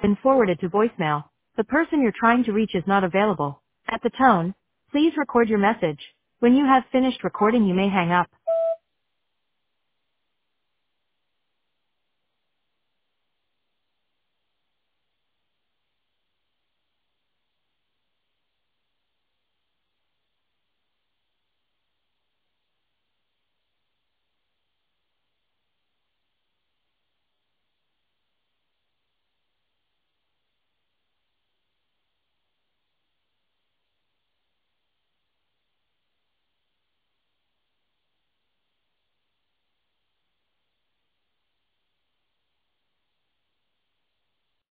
been forwarded to voicemail. The person you're trying to reach is not available. At the tone, please record your message. When you have finished recording, you may hang up.